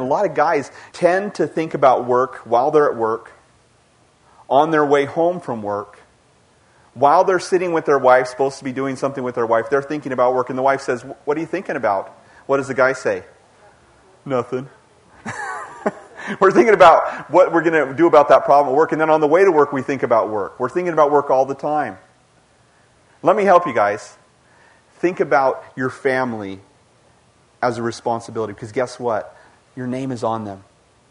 a lot of guys tend to think about work while they're at work, on their way home from work, while they're sitting with their wife, supposed to be doing something with their wife, they're thinking about work, and the wife says, "What are you thinking about?" What does the guy say? "Nothing." We're thinking about what we're going to do about that problem at work, and then on the way to work, we think about work. We're thinking about work all the time. Let me help you guys. Think about your family as a responsibility, because guess what? Your name is on them.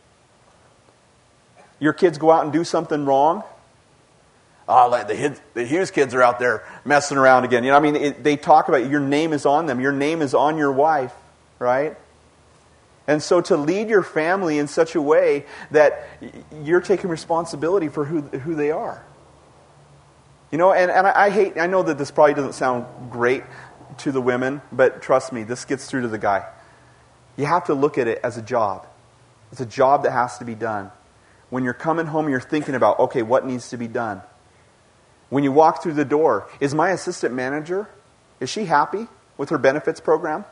Your kids go out and do something wrong. Oh, like the Hughes kids are out there messing around again. You know, they talk about your name is on them. Your name is on your wife, right? And so to lead your family in such a way that you're taking responsibility for who they are. You know, and I know that this probably doesn't sound great to the women, but trust me, this gets through to the guy. You have to look at it as a job. It's a job that has to be done. When you're coming home, you're thinking about, okay, what needs to be done? When you walk through the door, is my assistant manager, is she happy with her benefits program?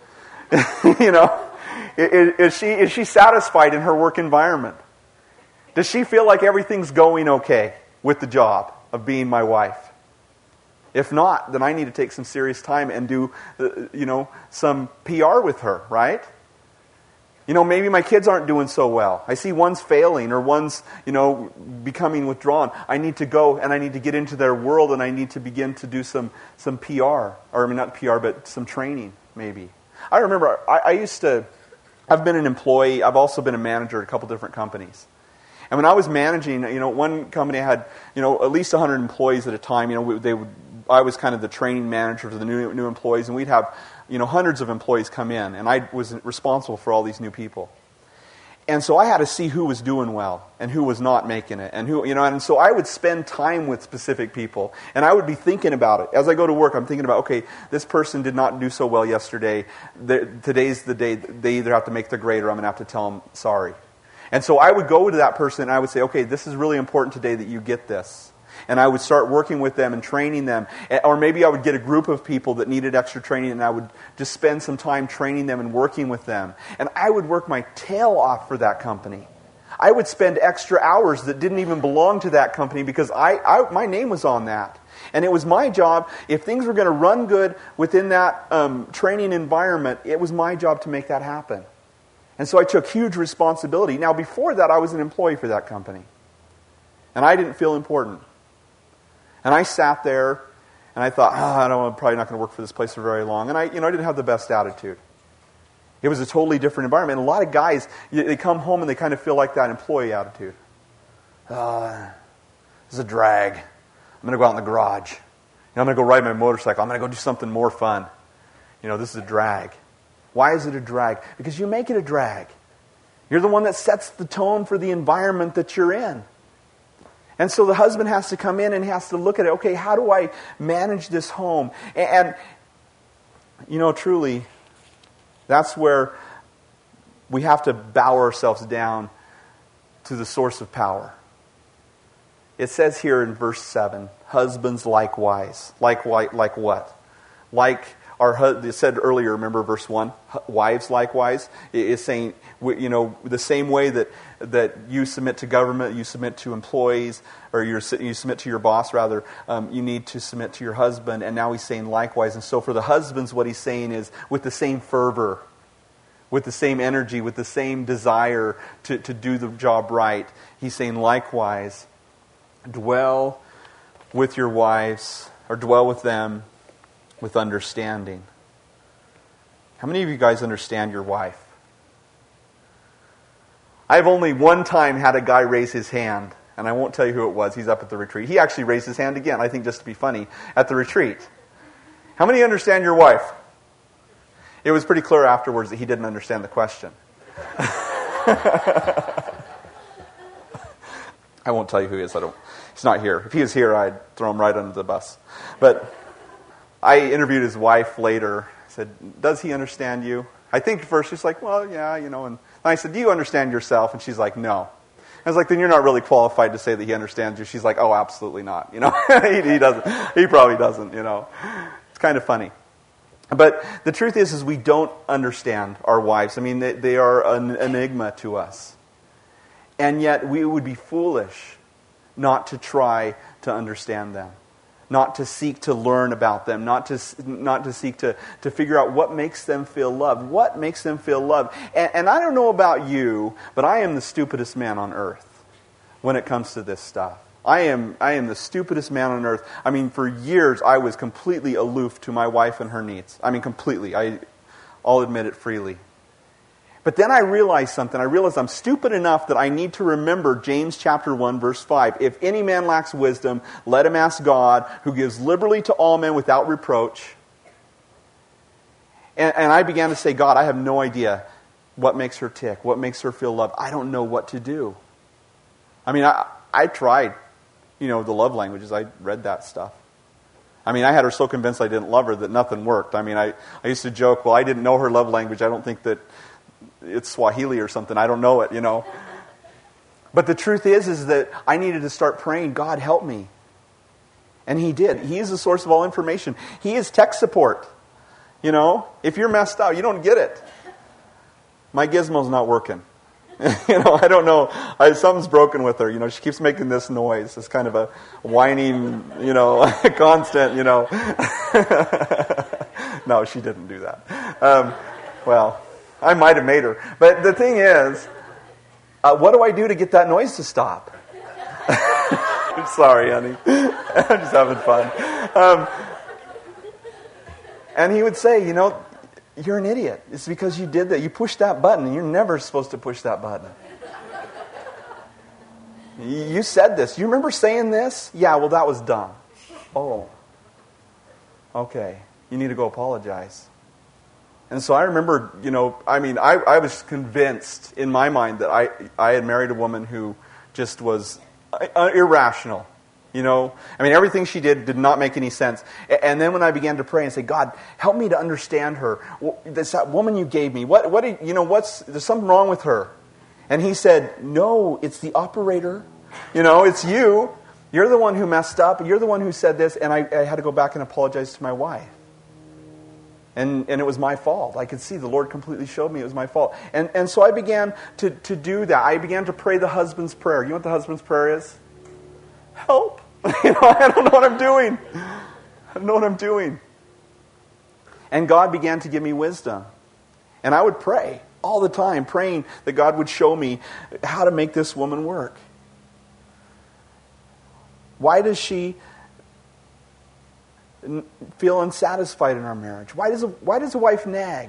You know, is she satisfied in her work environment? Does she feel like everything's going okay with the job of being my wife? If not, then I need to take some serious time and do, some PR with her, right? You know, maybe my kids aren't doing so well. I see one's failing or one's, becoming withdrawn. I need to go and I need to get into their world and I need to begin to do some PR. Or, not PR, but some training, maybe. I remember, I've been an employee. I've also been a manager at a couple different companies. And when I was managing, one company had, at least 100 employees at a time. I was kind of the training manager for the new employees, and we'd have, hundreds of employees come in, and I was responsible for all these new people. And so I had to see who was doing well and who was not making it, and and so I would spend time with specific people, and I would be thinking about it. As I go to work, I'm thinking about, okay, this person did not do so well yesterday. Today's the day they either have to make the grade or I'm going to have to tell them sorry. And so I would go to that person and I would say, okay, this is really important today that you get this. And I would start working with them and training them. Or maybe I would get a group of people that needed extra training and I would just spend some time training them and working with them. And I would work my tail off for that company. I would spend extra hours that didn't even belong to that company because my name was on that. And it was my job, if things were going to run good within that training environment, it was my job to make that happen. And so I took huge responsibility. Now, before that, I was an employee for that company. And I didn't feel important. And I sat there, and I thought, I'm probably not going to work for this place for very long. And I didn't have the best attitude. It was a totally different environment. And a lot of guys, they come home and they kind of feel like that employee attitude. This is a drag. I'm going to go out in the garage. I'm going to go ride my motorcycle. I'm going to go do something more fun. This is a drag. Why is it a drag? Because you make it a drag. You're the one that sets the tone for the environment that you're in. And so the husband has to come in and has to look at it. Okay, how do I manage this home? And truly, that's where we have to bow ourselves down to the source of power. It says here in verse 7, husbands likewise. Like what? Like it said earlier, remember verse 1, wives likewise. It's saying, the same way that you submit to government, you submit to employees, or you submit to your boss, rather, you need to submit to your husband. And now he's saying likewise. And so for the husbands, what he's saying is with the same fervor, with the same energy, with the same desire to do the job right. He's saying likewise, dwell with your wives, or dwell with them with understanding. How many of you guys understand your wife? I've only one time had a guy raise his hand, and I won't tell you who it was. He's up at the retreat. He actually raised his hand again, I think just to be funny, at the retreat. How many understand your wife? It was pretty clear afterwards that he didn't understand the question. I won't tell you who he is. He's not here. If he was here, I'd throw him right under the bus. But I interviewed his wife later. I said, does he understand you? I think at first she's like, well, yeah, And I said, do you understand yourself? And she's like, no. I was like, then you're not really qualified to say that he understands you. She's like, oh, absolutely not. He doesn't. He probably doesn't, It's kind of funny. But the truth is we don't understand our wives. I mean, they are an enigma to us. And yet we would be foolish not to try to understand them, not to seek to learn about them, not to seek to figure out what makes them feel loved. What makes them feel loved? And I don't know about you, but I am the stupidest man on earth when it comes to this stuff. I am the stupidest man on earth. I mean, for years I was completely aloof to my wife and her needs. I mean, completely. I'll admit it freely. But then I realized something. I realized I'm stupid enough that I need to remember James chapter 1, verse 5. If any man lacks wisdom, let him ask God, who gives liberally to all men without reproach. And I began to say, God, I have no idea what makes her tick, what makes her feel loved. I don't know what to do. I mean, I tried, the love languages. I read that stuff. I mean, I had her so convinced I didn't love her that nothing worked. I mean, I used to joke, well, I didn't know her love language. I don't think that it's Swahili or something. I don't know it, But the truth is that I needed to start praying, God, help me. And He did. He is the source of all information. He is tech support. If you're messed up, you don't get it. My gizmo's not working. I don't know. Something's broken with her. She keeps making this noise. It's kind of a whining, constant, No, she didn't do that. Well, I might have made her. But the thing is, what do I do to get that noise to stop? I'm sorry, honey. I'm just having fun. And he would say, you're an idiot. It's because you did that. You pushed that button, and you're never supposed to push that button. You said this. You remember saying this? Yeah, well, that was dumb. Oh. Okay. You need to go apologize. And so I remember, I was convinced in my mind that I had married a woman who just was irrational. Everything she did not make any sense. And then when I began to pray and say, God, help me to understand her. That woman you gave me, there's something wrong with her. And He said, no, it's the operator. It's you. You're the one who messed up. You're the one who said this. And I had to go back and apologize to my wife. And it was my fault. I could see the Lord completely showed me it was my fault. And so I began to do that. I began to pray the husband's prayer. You know what the husband's prayer is? Help. I don't know what I'm doing. I don't know what I'm doing. And God began to give me wisdom. And I would pray all the time, praying that God would show me how to make this woman work. Why does she feel unsatisfied in our marriage? Why does a wife nag?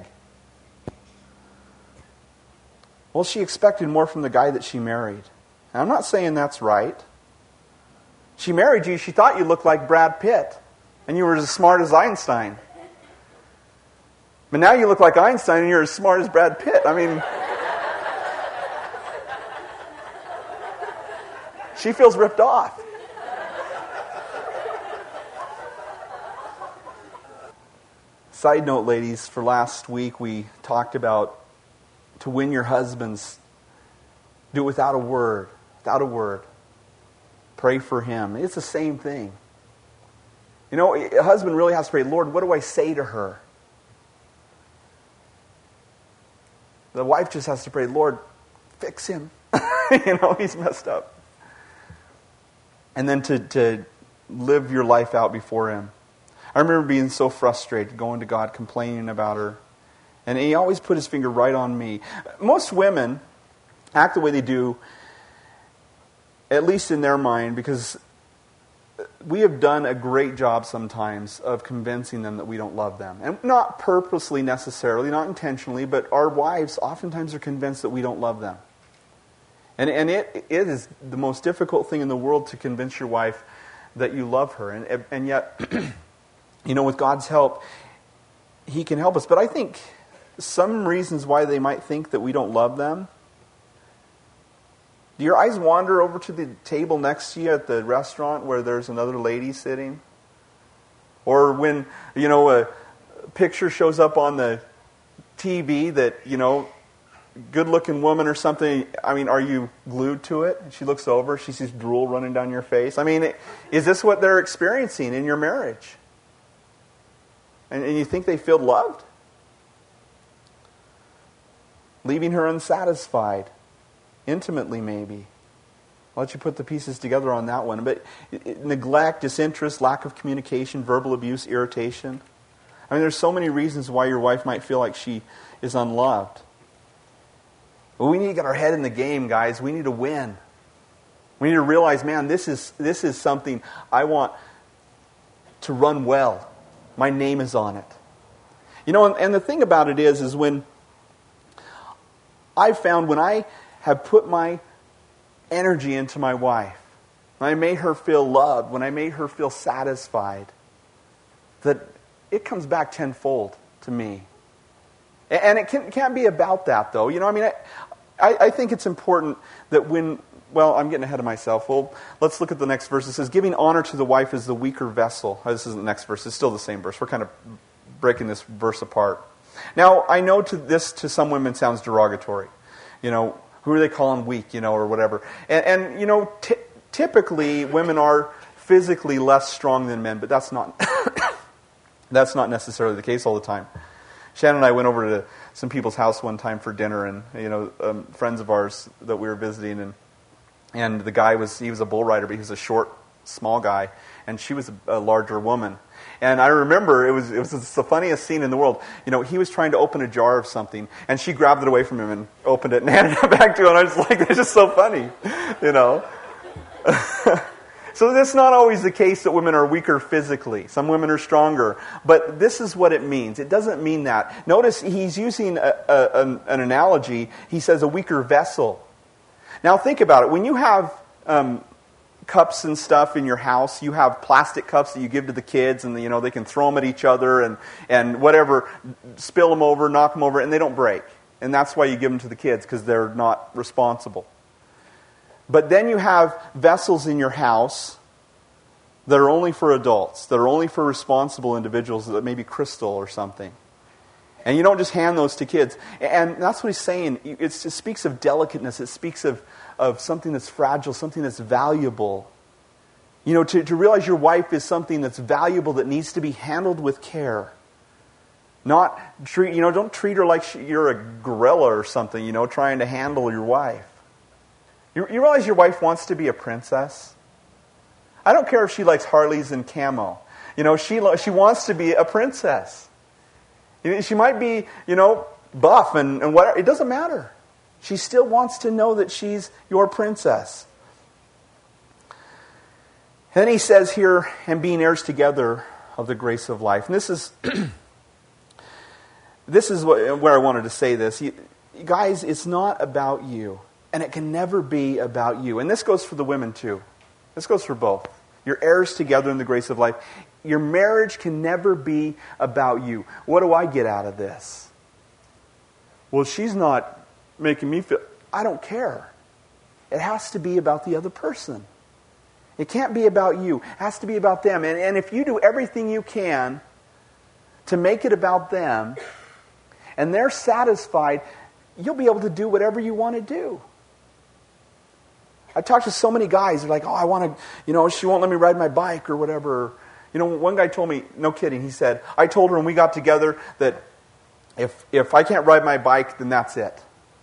Well, she expected more from the guy that she married. And I'm not saying that's right. She married you, she thought you looked like Brad Pitt. And you were as smart as Einstein. But now you look like Einstein and you're as smart as Brad Pitt. She feels ripped off. Side note, ladies, for last week we talked about to win your husbands, do it without a word. Without a word. Pray for him. It's the same thing. A husband really has to pray, Lord, what do I say to her? The wife just has to pray, Lord, fix him. He's messed up. And then to live your life out before Him. I remember being so frustrated, going to God, complaining about her. And He always put His finger right on me. Most women act the way they do, at least in their mind, because we have done a great job sometimes of convincing them that we don't love them. And not purposely necessarily, not intentionally, but our wives oftentimes are convinced that we don't love them. And it is the most difficult thing in the world to convince your wife that you love her. And yet, with God's help, He can help us. But I think some reasons why they might think that we don't love them. Do your eyes wander over to the table next to you at the restaurant where there's another lady sitting? Or when, a picture shows up on the TV that, good-looking woman or something, are you glued to it? And she looks over, she sees drool running down your face. Is this what they're experiencing in your marriage? And you think they feel loved? Leaving her unsatisfied. Intimately, maybe. I'll let you put the pieces together on that one. But neglect, disinterest, lack of communication, verbal abuse, irritation. I mean, there's so many reasons why your wife might feel like she is unloved. But we need to get our head in the game, guys. We need to win. We need to realize, man, this is something I want to run well. My name is on it. You know, and the thing about it is when I've found when I have put my energy into my wife, when I made her feel loved, when I made her feel satisfied, that it comes back tenfold to me. And it can't be about that, though. You know, I mean, I think it's important that well, I'm getting ahead of myself. Well, let's look at the next verse. It says, giving honor to the wife as the weaker vessel. This isn't the next verse. It's still the same verse. We're kind of breaking this verse apart. Now, I know this to some women sounds derogatory. You know, who are they calling weak, you know, or whatever. And you know, typically women are physically less strong than men, but that's not that's not necessarily the case all the time. Shannon and I went over to some people's house one time for dinner, and you know, friends of ours that we were visiting, and the guy was a bull rider, but he was a short, small guy, and she was a larger woman. And I remember it was the funniest scene in the world. You know, he was trying to open a jar of something, and she grabbed it away from him and opened it and handed it back to him. And I was like, "That's just so funny," you know. So that's not always the case that women are weaker physically. Some women are stronger. But this is what it means. It doesn't mean that. Notice he's using an analogy. He says a weaker vessel. Now think about it. When you have cups and stuff in your house, you have plastic cups that you give to the kids, and you know they can throw them at each other and whatever, spill them over, knock them over, and they don't break. And that's why you give them to the kids, because they're not responsible. But then you have vessels in your house that are only for adults, that are only for responsible individuals, that may be crystal or something. And you don't just hand those to kids. And that's what he's saying. It speaks of delicateness. It speaks of something that's fragile, something that's valuable. You know, to realize your wife is something that's valuable, that needs to be handled with care. Don't treat her like you're a gorilla or something, you know, trying to handle your wife. You realize your wife wants to be a princess? I don't care if she likes Harleys and camo. You know, she wants to be a princess. She might be, you know, buff and whatever. It doesn't matter. She still wants to know that she's your princess. And then he says here, and being heirs together of the grace of life. And this is where I wanted to say this. Guys, it's not about you. And it can never be about you. And this goes for the women too. This goes for both. You're heirs together in the grace of life. Your marriage can never be about you. What do I get out of this? Well, she's not making me feel... I don't care. It has to be about the other person. It can't be about you. It has to be about them. And if you do everything you can to make it about them, and they're satisfied, you'll be able to do whatever you want to do. I talked to so many guys. They're like, "Oh, I want to, you know, she won't let me ride my bike or whatever." You know, one guy told me, no kidding, he said, "I told her when we got together that if I can't ride my bike, then that's it."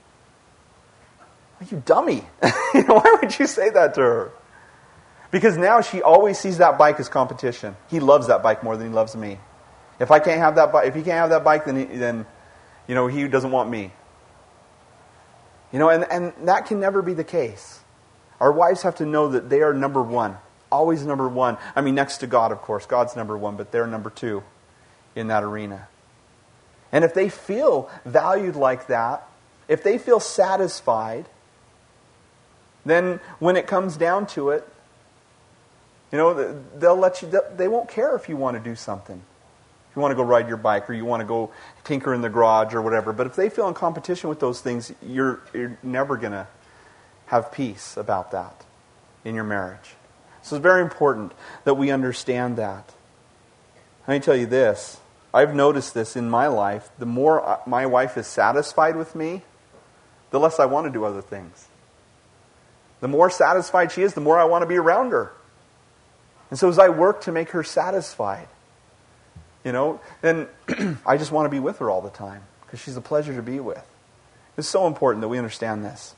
You dummy. You know, why would you say that to her? Because now she always sees that bike as competition. He loves that bike more than he loves me. If he can't have that bike, then you know, he doesn't want me. You know, and that can never be the case. Our wives have to know that they are number one. Always number one. I mean, next to God, of course. God's number one, but they're number two in that arena. And if they feel valued like that, if they feel satisfied, then when it comes down to it, you know, they'll let you, they won't care if you want to do something. If you want to go ride your bike, or you want to go tinker in the garage or whatever. But if they feel in competition with those things, you're never going to have peace about that in your marriage. So it's very important that we understand that. Let me tell you this. I've noticed this in my life. The more my wife is satisfied with me, the less I want to do other things. The more satisfied she is, the more I want to be around her. And so as I work to make her satisfied, then I just want to be with her all the time because she's a pleasure to be with. It's so important that we understand this.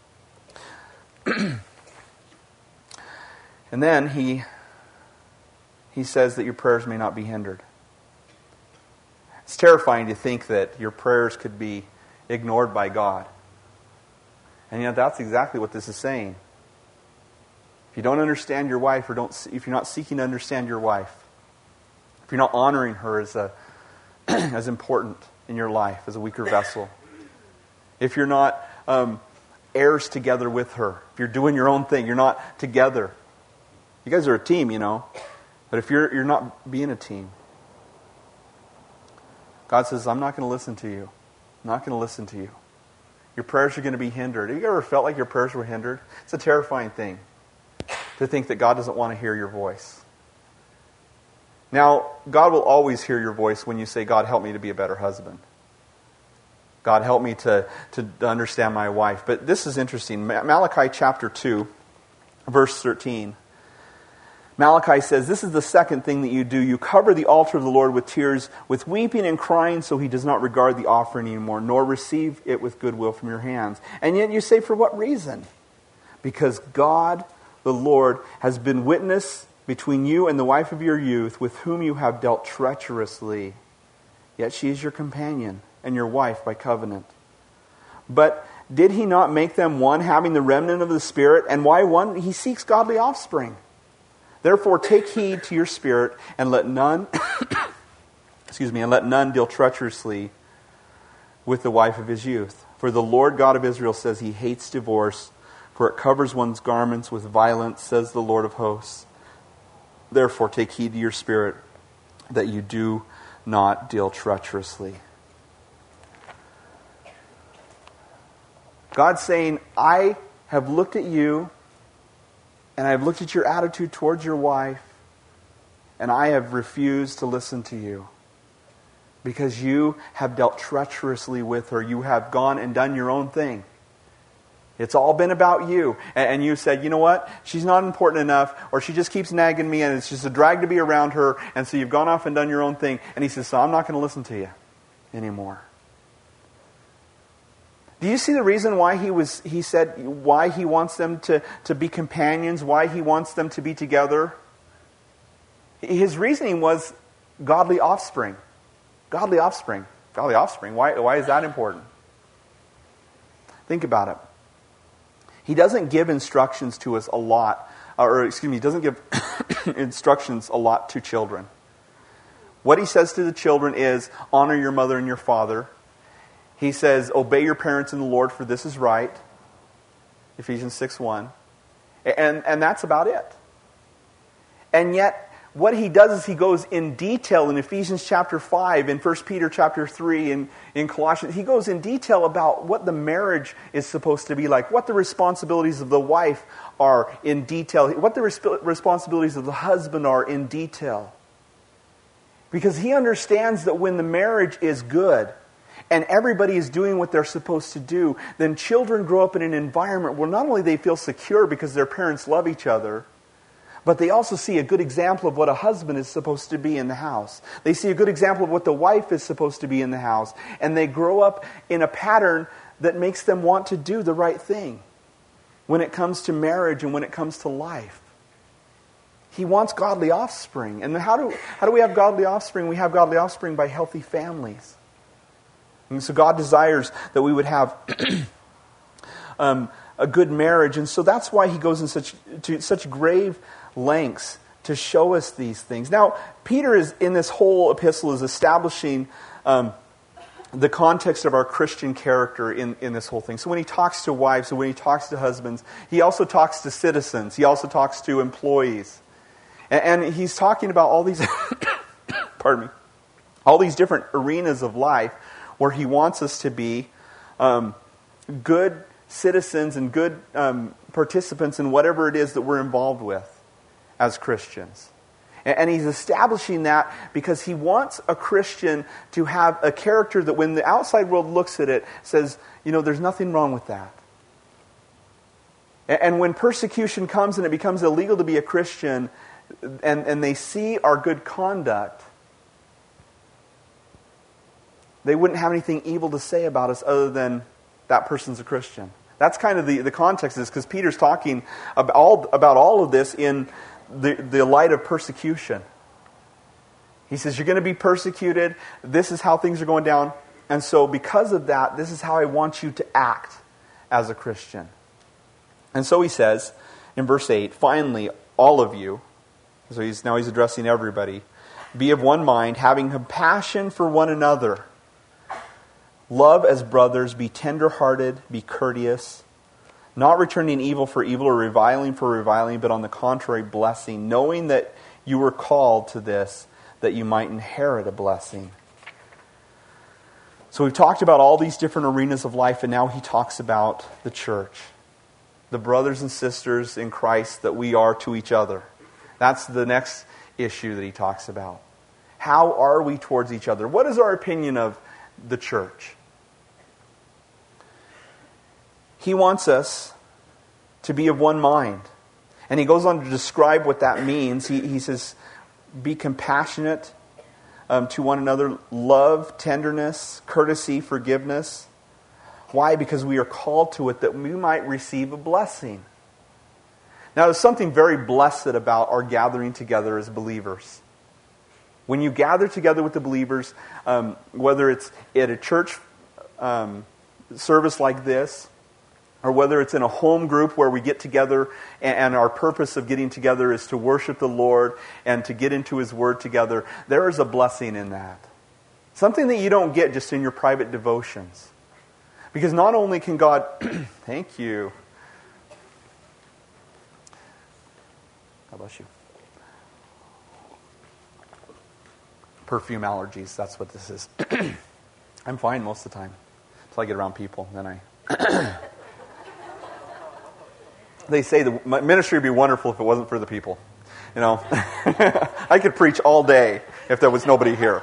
And then he says that your prayers may not be hindered. It's terrifying to think that your prayers could be ignored by God. And yet that's exactly what this is saying. If you don't understand your wife, if you're not seeking to understand your wife, if you're not honoring her as important in your life, as a weaker vessel, if you're not heirs together with her, if you're doing your own thing, you're not together. You guys are a team, but if you're not being a team, God says, I'm not going to listen to you. I'm not going to listen to you. Your prayers are going to be hindered. Have you ever felt like your prayers were hindered? It's a terrifying thing to think that God doesn't want to hear your voice. Now, God will always hear your voice when you say, God, help me to be a better husband. God, help me to understand my wife. But this is interesting. Malachi chapter 2, verse 13. Malachi says, this is the second thing that you do. You cover the altar of the Lord with tears, with weeping and crying, so he does not regard the offering anymore, nor receive it with goodwill from your hands. And yet you say, for what reason? Because God, the Lord, has been witness between you and the wife of your youth, with whom you have dealt treacherously. Yet she is your companion and your wife by covenant. But did he not make them one, having the remnant of the Spirit? And why one? He seeks godly offspring. Therefore, take heed to your spirit, and let none, deal treacherously with the wife of his youth. For the Lord God of Israel says he hates divorce, for it covers one's garments with violence, says the Lord of hosts. Therefore, take heed to your spirit, that you do not deal treacherously. God's saying, I have looked at you, and I've looked at your attitude towards your wife, and I have refused to listen to you. Because you have dealt treacherously with her. You have gone and done your own thing. It's all been about you. And you said, you know what? She's not important enough, or she just keeps nagging me, and it's just a drag to be around her, and so you've gone off and done your own thing. And he says, so I'm not going to listen to you anymore. Do you see the reason why he said why he wants them to be companions, why he wants them to be together? His reasoning was godly offspring. Godly offspring. Godly offspring. Why is that important? Think about it. He doesn't give instructions to us a lot, he doesn't give instructions a lot to children. What he says to the children is, honor your mother and your father. He says, obey your parents in the Lord, for this is right. Ephesians 6:1. And that's about it. And yet, what he does is he goes in detail in Ephesians chapter 5, in 1 Peter chapter 3, and in Colossians. He goes in detail about what the marriage is supposed to be like, what the responsibilities of the wife are in detail, what the responsibilities of the husband are in detail. Because he understands that when the marriage is good, and everybody is doing what they're supposed to do, then children grow up in an environment where not only they feel secure because their parents love each other, but they also see a good example of what a husband is supposed to be in the house. They see a good example of what the wife is supposed to be in the house. And they grow up in a pattern that makes them want to do the right thing when it comes to marriage and when it comes to life. He wants godly offspring. And how do we have godly offspring? We have godly offspring by healthy families. And so God desires that we would have a good marriage. And so that's why he goes to such grave lengths to show us these things. Now, Peter is in this whole epistle is establishing the context of our Christian character in this whole thing. So when he talks to wives, and when he talks to husbands, he also talks to citizens. He also talks to employees. And he's talking about all these, pardon me, all these different arenas of life where he wants us to be good citizens and good participants in whatever it is that we're involved with as Christians. And he's establishing that because he wants a Christian to have a character that when the outside world looks at it, says, there's nothing wrong with that. And when persecution comes and it becomes illegal to be a Christian, and they see our good conduct, they wouldn't have anything evil to say about us other than that person's a Christian. That's kind of the context of this, because Peter's talking about all of this in the light of persecution. He says, you're going to be persecuted. This is how things are going down. And so because of that, this is how I want you to act as a Christian. And so he says in verse 8, finally, all of you, so he's addressing everybody, be of one mind, having compassion for one another. Love as brothers, be tender-hearted, be courteous, not returning evil for evil or reviling for reviling, but on the contrary, blessing, knowing that you were called to this, that you might inherit a blessing. So we've talked about all these different arenas of life, and now he talks about the church, the brothers and sisters in Christ that we are to each other. That's the next issue that he talks about. How are we towards each other? What is our opinion of the church? He wants us to be of one mind. And he goes on to describe what that means. He says, be compassionate to one another, love, tenderness, courtesy, forgiveness. Why? Because we are called to it that we might receive a blessing. Now, there's something very blessed about our gathering together as believers. When you gather together with the believers, whether it's at a church service like this, or whether it's in a home group where we get together and our purpose of getting together is to worship the Lord and to get into His Word together, there is a blessing in that. Something that you don't get just in your private devotions. Because not only can God... Thank you. God bless you. Perfume allergies, that's what this is. I'm fine most of the time. Until I get around people, then I... They say the ministry would be wonderful if it wasn't for the people. You know, I could preach all day if there was nobody here.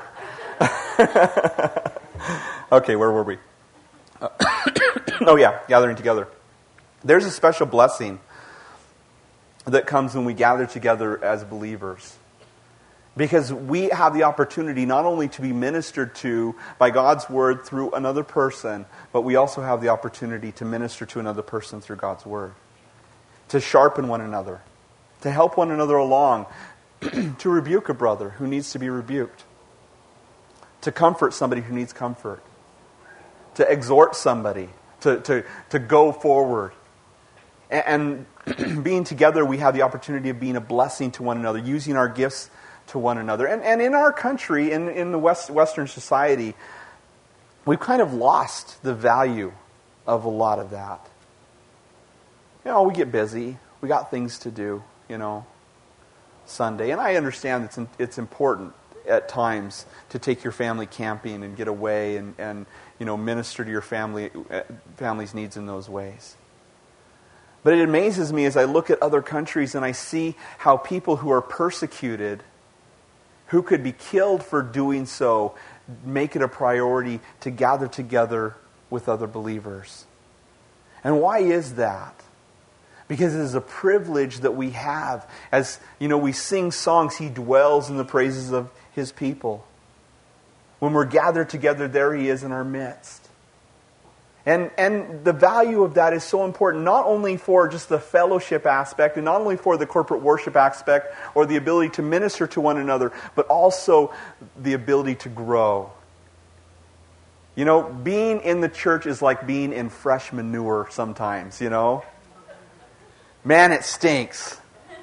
Okay, where were we? Oh yeah, gathering together. There's a special blessing that comes when we gather together as believers. Because we have the opportunity not only to be ministered to by God's Word through another person, but we also have the opportunity to minister to another person through God's Word. To sharpen one another, to help one another along, to rebuke a brother who needs to be rebuked, to comfort somebody who needs comfort, to exhort somebody, to go forward. And being together, we have the opportunity of being a blessing to one another, using our gifts to one another. And in our country, in the Western society, we've kind of lost the value of a lot of that. You know, we get busy. We got things to do, you know, Sunday. And I understand it's important at times to take your family camping and get away and you know, minister to your family's needs in those ways. But it amazes me as I look at other countries and I see how people who are persecuted, who could be killed for doing so, make it a priority to gather together with other believers. And why is that? Because it is a privilege that we have. As, you know, we sing songs, He dwells in the praises of His people. When we're gathered together, there He is in our midst. And the value of that is so important, not only for just the fellowship aspect, and not only for the corporate worship aspect, or the ability to minister to one another, but also the ability to grow. You know, being in the church is like being in fresh manure sometimes, you know. Man, it stinks.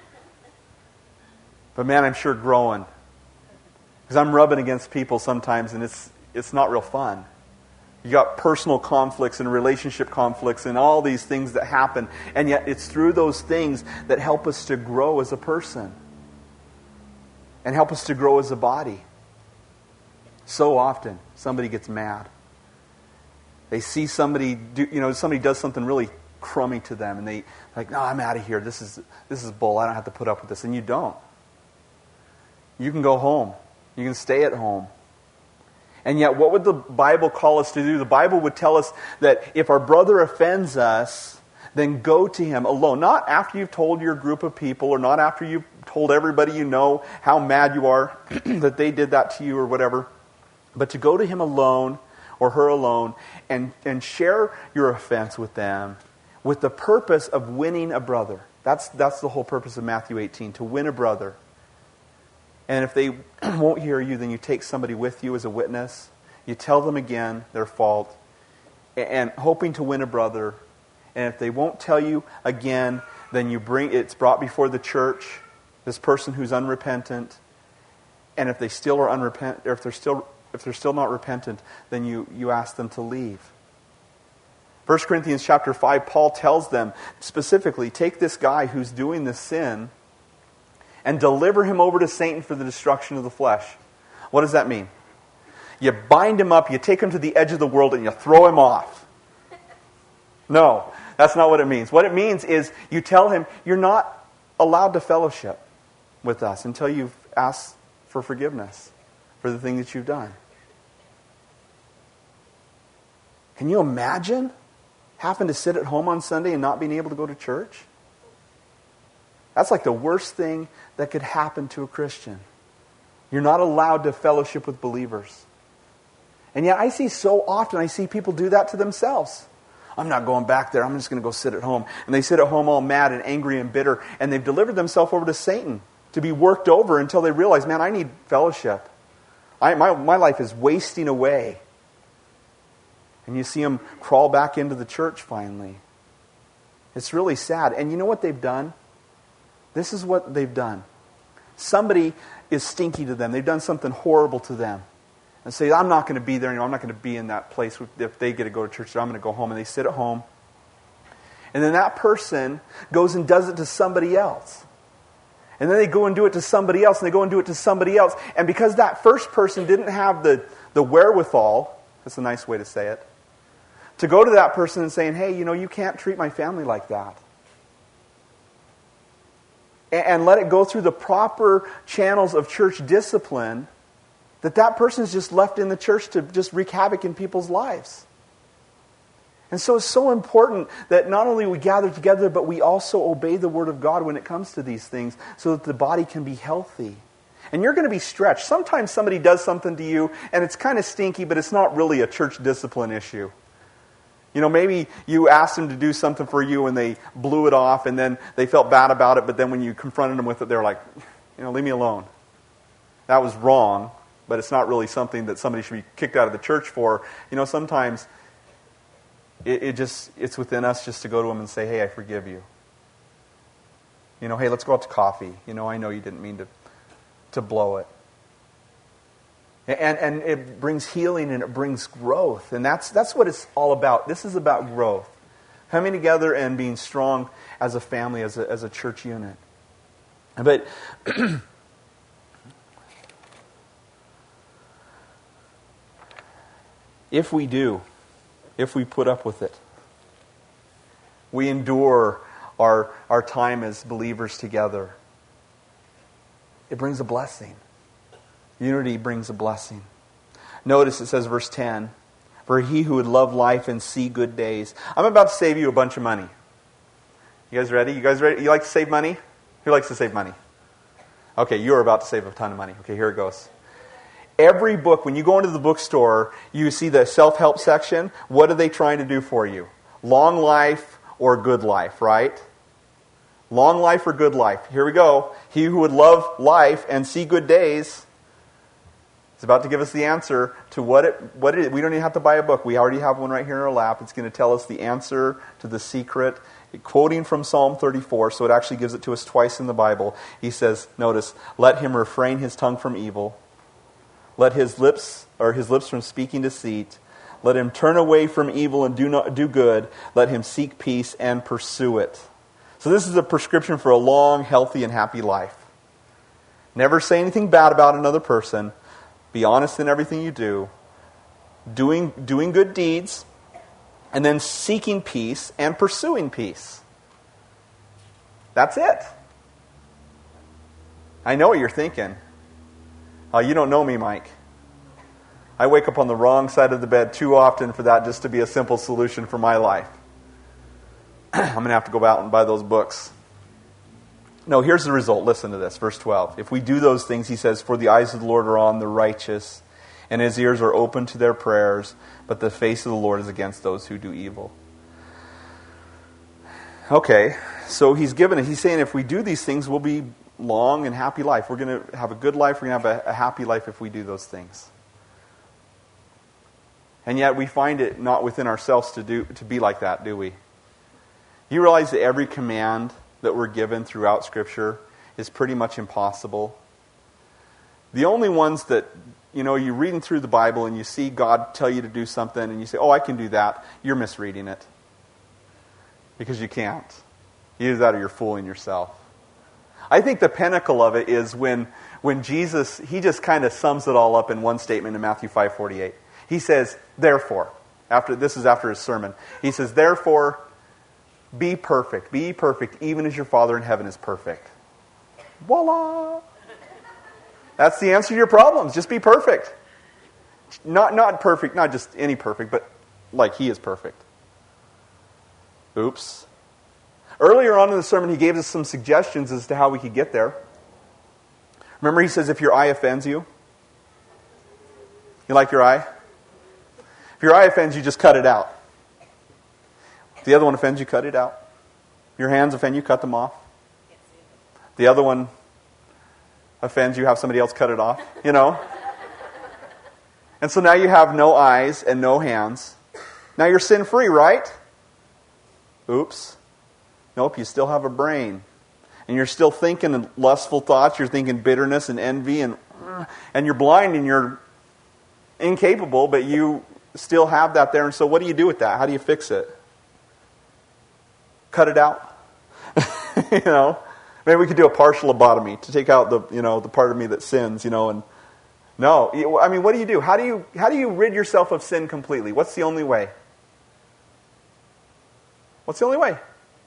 But man, I'm sure growing. Because I'm rubbing against people sometimes and it's not real fun. You got personal conflicts and relationship conflicts and all these things that happen. And yet it's through those things that help us to grow as a person. And help us to grow as a body. So often, somebody gets mad. They see somebody somebody does something really crummy to them, and they like, no, I'm out of here. This is bull. I don't have to put up with this. And you don't. You can go home. You can stay at home. And yet, what would the Bible call us to do? The Bible would tell us that if our brother offends us, then go to him alone. Not after you've told your group of people, or not after you've told everybody you know how mad you are that they did that to you or whatever. but to go to him alone or her alone and share your offense with them with the purpose of winning a brother. That's the whole purpose of Matthew 18, to win a brother. And if they won't hear you, then you take somebody with you as a witness. You tell them again their fault, and hoping to win a brother. And if they won't tell you again, then it's brought before the church, this person who's unrepentant. And if they still are unrepentant, or if they're still not repentant, then you ask them to leave. 1 Corinthians chapter 5, Paul tells them specifically, take this guy who's doing this sin and deliver him over to Satan for the destruction of the flesh. What does that mean? You bind him up, you take him to the edge of the world, and you throw him off. No, that's not what it means. What it means is you tell him, you're not allowed to fellowship with us until you've asked for forgiveness for the thing that you've done. Can you imagine having to sit at home on Sunday and not being able to go to church? That's like the worst thing that could happen to a Christian. You're not allowed to fellowship with believers. And yet I see people do that to themselves. I'm not going back there. I'm just going to go sit at home. And they sit at home all mad and angry and bitter. And they've delivered themselves over to Satan to be worked over until they realize, man, I need fellowship. My life is wasting away. And you see them crawl back into the church finally. It's really sad. And you know what they've done? This is what they've done. Somebody is stinky to them. They've done something horrible to them. And say, I'm not going to be there anymore. I'm not going to be in that place. If they get to go to church, I'm going to go home. And they sit at home. And then that person goes and does it to somebody else. And then they go and do it to somebody else. And they go and do it to somebody else. And because that first person didn't have the wherewithal, that's a nice way to say it, to go to that person and saying, hey, you can't treat my family like that. And let it go through the proper channels of church discipline, that person's just left in the church to just wreak havoc in people's lives. And so it's so important that not only we gather together, but we also obey the Word of God when it comes to these things so that the body can be healthy. And you're going to be stretched. Sometimes somebody does something to you and it's kind of stinky, but it's not really a church discipline issue. Maybe you asked them to do something for you and they blew it off and then they felt bad about it, but then when you confronted them with it, they're like, leave me alone. That was wrong, but it's not really something that somebody should be kicked out of the church for. Sometimes it's within us just to go to them and say, hey, I forgive you. Hey, let's go out to coffee. I know you didn't mean to blow it. And it brings healing and it brings growth. And that's what it's all about. This is about growth. Coming together and being strong as a family, as a church unit. But if we put up with it, we endure our time as believers together, it brings a blessing. Unity brings a blessing. Notice it says, verse 10, for he who would love life and see good days. I'm about to save you a bunch of money. You guys ready? You like to save money? Who likes to save money? Okay, you're about to save a ton of money. Okay, here it goes. Every book, when you go into the bookstore, you see the self-help section. What are they trying to do for you? Long life or good life, right? Long life or good life. Here we go. He who would love life and see good days. It's about to give us the answer to what it is. We don't even have to buy a book. We already have one right here in our lap. It's going to tell us the answer to the secret. Quoting from Psalm 34, so it actually gives it to us twice in the Bible. He says, notice, let him refrain his tongue from evil. Let his lips from speaking deceit. Let him turn away from evil and do good. Let him seek peace and pursue it. So this is a prescription for a long, healthy, and happy life. Never say anything bad about another person. Be honest in everything you do. Doing good deeds. And then seeking peace and pursuing peace. That's it. I know what you're thinking. Oh, you don't know me, Mike. I wake up on the wrong side of the bed too often for that just to be a simple solution for my life. I'm going to have to go out and buy those books. No, here's the result. Listen to this, verse 12. If we do those things, he says, for the eyes of the Lord are on the righteous, and his ears are open to their prayers, but the face of the Lord is against those who do evil. Okay, so he's saying if we do these things, we'll be long and happy life. We're going to have a good life. We're going to have a happy life if we do those things. And yet we find it not within ourselves to be like that, do we? You realize that every command that we're given throughout Scripture is pretty much impossible. The only ones that, you're reading through the Bible and you see God tell you to do something and you say, oh, I can do that, you're misreading it. Because you can't. Either that or you're fooling yourself. I think the pinnacle of it is when Jesus, he just kind of sums it all up in one statement in Matthew 5:48. He says, therefore, this is after his sermon, he says, therefore, be perfect, even as your Father in heaven is perfect. Voila! That's the answer to your problems. Just be perfect. Not perfect, not just any perfect, but like he is perfect. Oops. Earlier on in the sermon, he gave us some suggestions as to how we could get there. Remember, he says, if your eye offends you, you like your eye? If your eye offends you, just cut it out. If the other one offends you, cut it out. Your hands offend you, cut them off. The other one offends you, have somebody else cut it off, And so now you have no eyes and no hands. Now you're sin-free, right? Oops. Nope, you still have a brain. And you're still thinking lustful thoughts, you're thinking bitterness and envy, and you're blind and you're incapable, but you still have that there. And so what do you do with that? How do you fix it? Cut it out? Maybe we could do a partial lobotomy to take out the part of me that sins, and no. I mean, what do you do? How do you rid yourself of sin completely? What's the only way? What's the only way?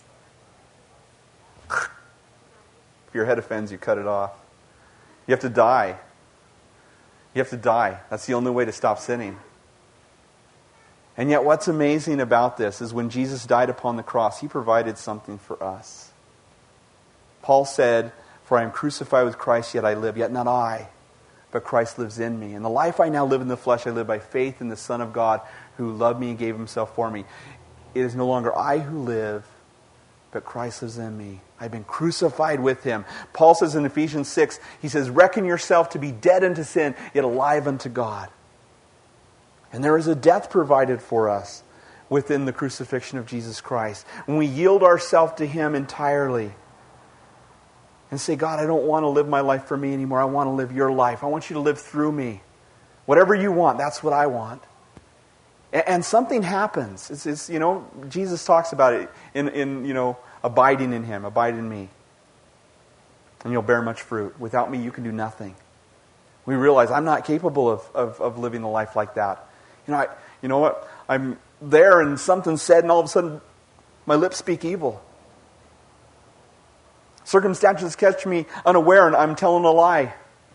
If your head offends you, cut it off. You have to die. You have to die. That's the only way to stop sinning. And yet what's amazing about this is when Jesus died upon the cross, he provided something for us. Paul said, for I am crucified with Christ, yet I live, yet not I, but Christ lives in me. And the life I now live in the flesh, I live by faith in the Son of God who loved me and gave himself for me. It is no longer I who live, but Christ lives in me. I've been crucified with him. Paul says in Ephesians 6, he says, reckon yourself to be dead unto sin, yet alive unto God. And there is a death provided for us within the crucifixion of Jesus Christ. When we yield ourselves to him entirely and say, God, I don't want to live my life for me anymore. I want to live your life. I want you to live through me. Whatever you want, that's what I want. And something happens. It's Jesus talks about it in abiding in him, abide in me. And you'll bear much fruit. Without me, you can do nothing. We realize I'm not capable of living a life like that. You know what? I'm there and something's said and all of a sudden my lips speak evil. Circumstances catch me unaware and I'm telling a lie.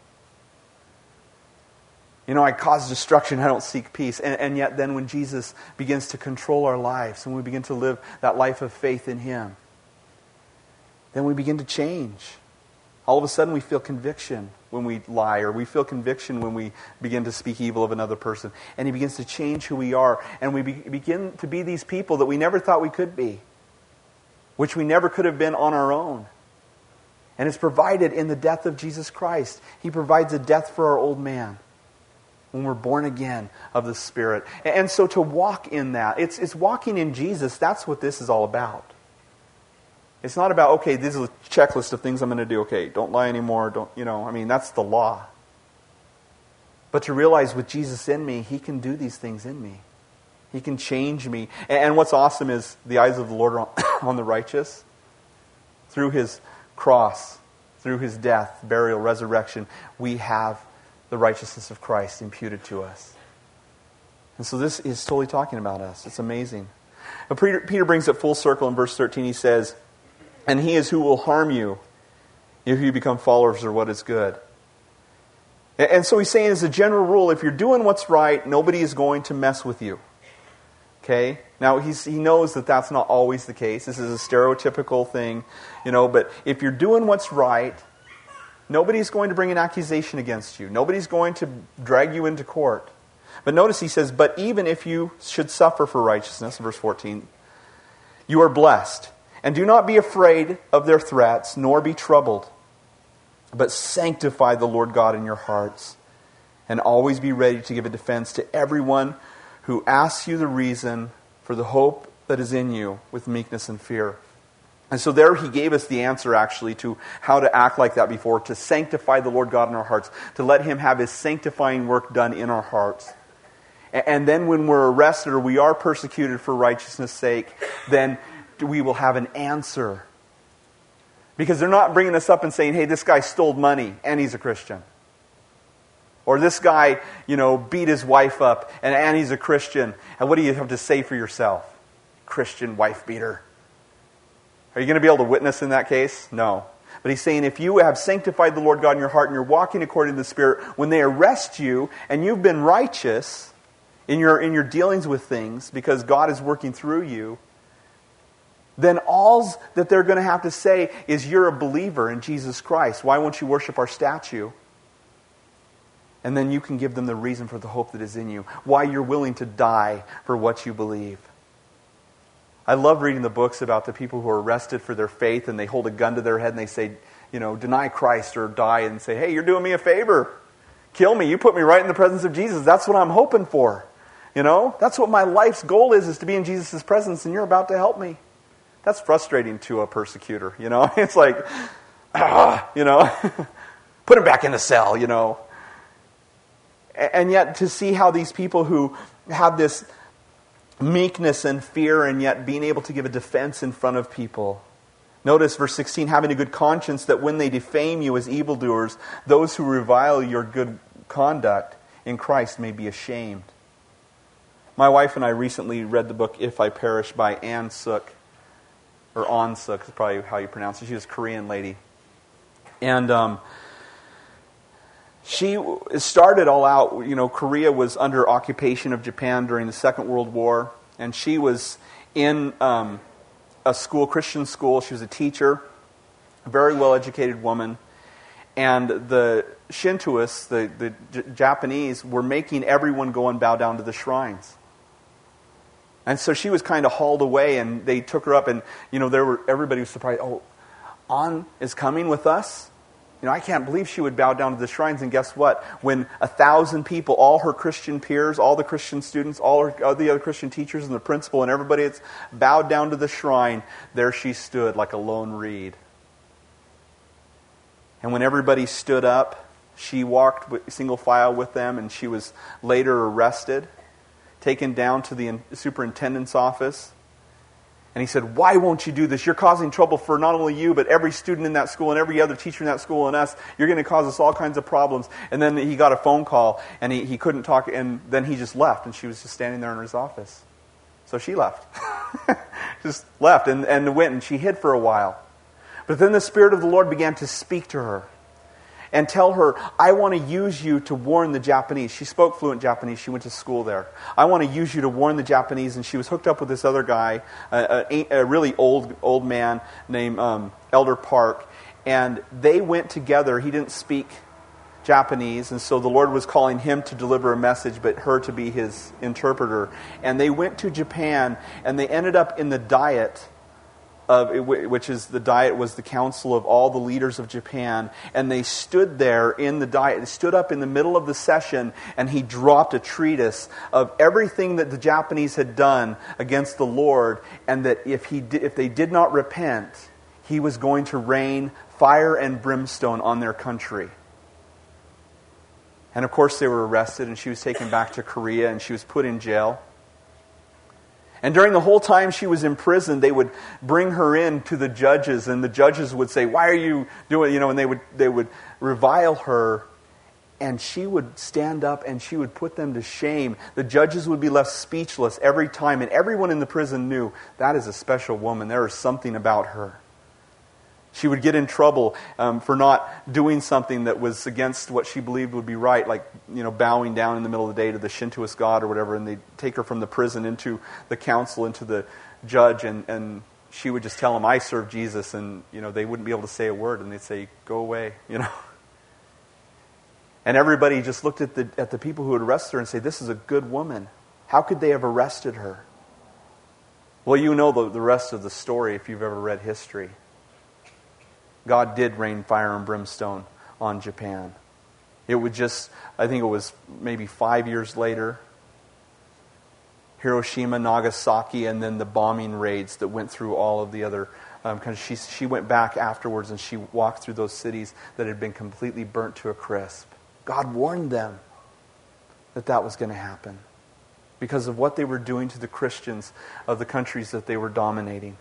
I cause destruction, I don't seek peace. And yet then when Jesus begins to control our lives, and we begin to live that life of faith in him, then we begin to change. All of a sudden we feel conviction when we lie, or we feel conviction when we begin to speak evil of another person. And he begins to change who we are. And we begin to be these people that we never thought we could be, which we never could have been on our own. And it's provided in the death of Jesus Christ. He provides a death for our old man when we're born again of the Spirit. And so to walk in that, it's walking in Jesus. That's what this is all about. It's not about, okay, this is a checklist of things I'm going to do. Okay, don't lie anymore. That's the law. But to realize with Jesus in me, he can do these things in me. He can change me. And what's awesome is the eyes of the Lord are on the righteous. Through his cross, through his death, burial, resurrection, we have the righteousness of Christ imputed to us. And so this is totally talking about us. It's amazing. But Peter brings it full circle in verse 13. He says, and he is who will harm you if you become followers of what is good. And so he's saying as a general rule, if you're doing what's right, nobody is going to mess with you. Okay? Now, he knows that that's not always the case. This is a stereotypical thing, but if you're doing what's right, Nobody's going to bring an accusation against you. Nobody's going to drag you into court. But notice he says, but even if you should suffer for righteousness, verse 14, you are blessed. And do not be afraid of their threats, nor be troubled. But sanctify the Lord God in your hearts, and always be ready to give a defense to everyone who asks you the reason for the hope that is in you with meekness and fear. And so there he gave us the answer actually to how to act like that before, to sanctify the Lord God in our hearts, to let him have his sanctifying work done in our hearts. And then when we're arrested or we are persecuted for righteousness' sake, then we will have an answer. Because they're not bringing us up and saying, hey, this guy stole money and he's a Christian. Or this guy, beat his wife up and he's a Christian. And what do you have to say for yourself? Christian wife beater. Are you going to be able to witness in that case? No. But he's saying if you have sanctified the Lord God in your heart and you're walking according to the Spirit, when they arrest you and you've been righteous in your dealings with things because God is working through you, then all that they're going to have to say is you're a believer in Jesus Christ. Why won't you worship our statue? And then you can give them the reason for the hope that is in you. Why you're willing to die for what you believe. I love reading the books about the people who are arrested for their faith and they hold a gun to their head and they say, deny Christ or die, and say, hey, you're doing me a favor. Kill me. You put me right in the presence of Jesus. That's what I'm hoping for. That's what my life's goal is to be in Jesus' presence, and you're about to help me. That's frustrating to a persecutor, It's like, put him back in the cell, And yet to see how these people who have this meekness and fear and yet being able to give a defense in front of people. Notice verse 16, having a good conscience that when they defame you as evildoers, those who revile your good conduct in Christ may be ashamed. My wife and I recently read the book If I Perish by Ann Suk. Or On Suk is probably how you pronounce it. She was a Korean lady. And she started all out, Korea was under occupation of Japan during the Second World War. And she was in a Christian school. She was a teacher, a very well-educated woman. And the Shintoists, the Japanese, were making everyone go and bow down to the shrines. And so she was kind of hauled away, and they took her up, and everybody was surprised. Oh, An is coming with us? I can't believe she would bow down to the shrines. And guess what? When 1,000 people, all her Christian peers, all the Christian students, all the other Christian teachers and the principal and everybody that's bowed down to the shrine, there she stood like a lone reed. And when everybody stood up, she walked single file with them, and she was later arrested, taken down to the superintendent's office. And he said, why won't you do this? You're causing trouble for not only you, but every student in that school and every other teacher in that school and us. You're going to cause us all kinds of problems. And then he got a phone call, and he couldn't talk, and then he just left, and she was just standing there in his office. So she left. Just left and went, and she hid for a while. But then the Spirit of the Lord began to speak to her and tell her, I want to use you to warn the Japanese. She spoke fluent Japanese. She went to school there. I want to use you to warn the Japanese. And she was hooked up with this other guy, a really old man named Elder Park. And they went together. He didn't speak Japanese, and so the Lord was calling him to deliver a message, but her to be his interpreter. And they went to Japan, and they ended up in the Diet, which is the Diet was the council of all the leaders of Japan, and they stood there in the Diet. They stood up in the middle of the session, and he dropped a treatise of everything that the Japanese had done against the Lord, and that if they did not repent, he was going to rain fire and brimstone on their country. And of course they were arrested, and she was taken back to Korea, and she was put in jail. And during the whole time she was in prison, they would bring her in to the judges, and the judges would say, why are you doing, and they would revile her, and she would stand up and she would put them to shame. The judges would be left speechless every time, and everyone in the prison knew, that is a special woman, there is something about her. She would get in trouble for not doing something that was against what she believed would be right, like bowing down in the middle of the day to the Shintoist god or whatever, and they'd take her from the prison into the council, into the judge, and she would just tell them, I serve Jesus, and they wouldn't be able to say a word, and they'd say, go away, And everybody just looked at the people who had arrested her and said, this is a good woman. How could they have arrested her? Well, you know the rest of the story if you've ever read history. God did rain fire and brimstone on Japan. It would I think it was maybe 5 years later, Hiroshima, Nagasaki, and then the bombing raids that went through all of the other countries. She went back afterwards and she walked through those cities that had been completely burnt to a crisp. God warned them that was going to happen because of what they were doing to the Christians of the countries that they were dominating.